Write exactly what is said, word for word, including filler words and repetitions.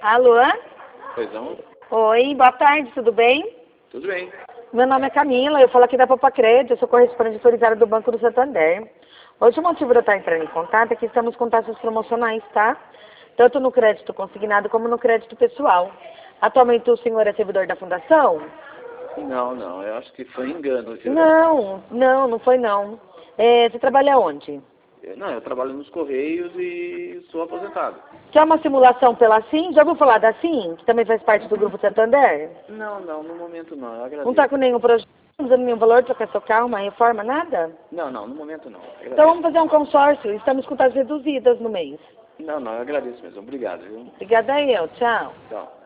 Alô? Pois não? Oi, boa tarde, tudo bem? Tudo bem. Meu nome é Camila, eu falo aqui da Popacred, eu sou correspondente autorizada do Banco do Santander. Hoje o motivo de eu estar entrando em contato é que estamos com taxas promocionais, tá? Tanto no crédito consignado como no crédito pessoal. Atualmente o senhor é servidor da fundação? Não, não, eu acho que foi engano, viu? Não, não, não foi não. É, você trabalha onde? Eu- Não, eu trabalho nos Correios e sou aposentado. Quer uma simulação pela SIM? Já ouviu falar da SIM, que também faz parte do Grupo Santander? Não, não, no momento não, eu agradeço. Não está com nenhum projeto, não usando nenhum valor, trocar seu carro, uma reforma, nada? Não, não, no momento não. Agradeço. Então vamos fazer um consórcio, estamos com taxas reduzidas no mês. Não, não, eu agradeço mesmo. Obrigado, viu? Obrigada eu, tchau. Tchau.